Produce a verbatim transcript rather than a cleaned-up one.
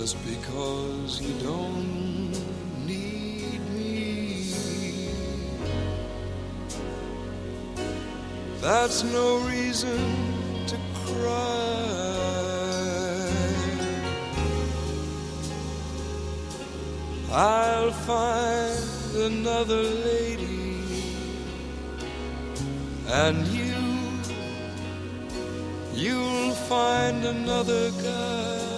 just because you don't need me. That's no reason to cry. I'll find another lady, and you, you'll find another guy.